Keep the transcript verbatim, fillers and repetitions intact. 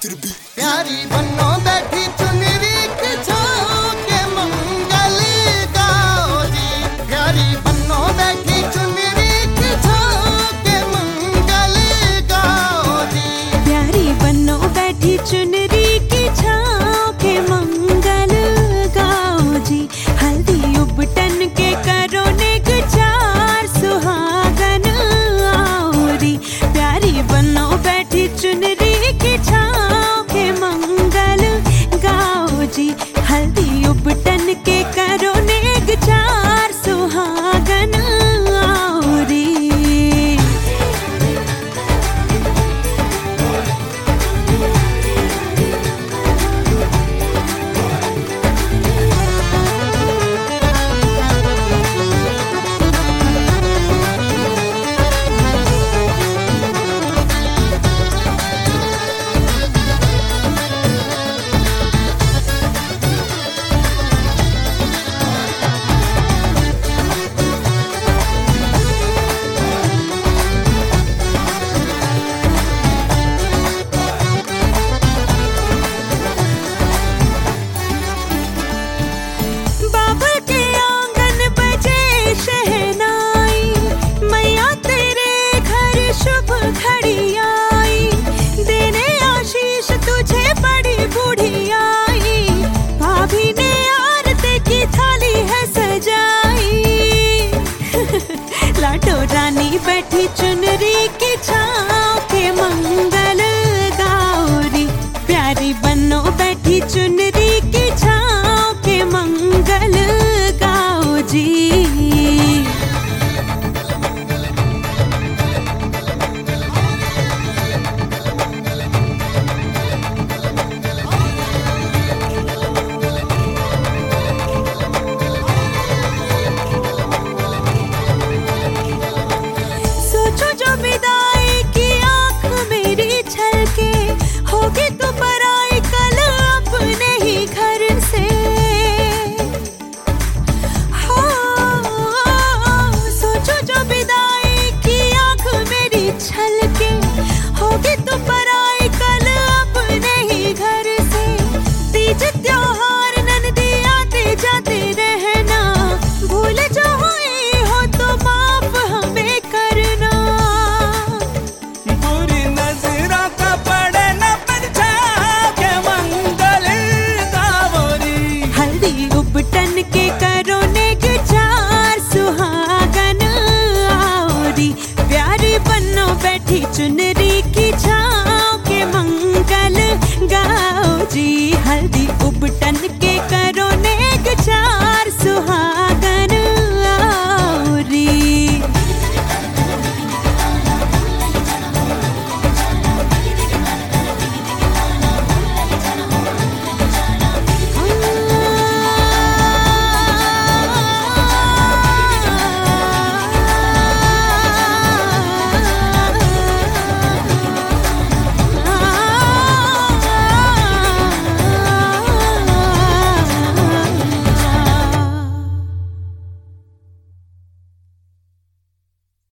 प्यारी बन्नो बैठी चुनरी के छाँव के मंगल गाओ जी। प्यारी बन्नो बैठी चुनरी के छाँव के मंगल गाओ जी। प्यारी बन्नो बैठी चुनरी की छाँव के मंगल गाओ जी। हल्दी उबटन के करो नेक चार सुहागन आओ री। प्यारी बन्नो बैठी चुनरी की छाँव के मंगल गाओ जी। हल्दी उबटन के करो नेक चार सुहागन आओ री। लाडो रानी बैठी चुनरी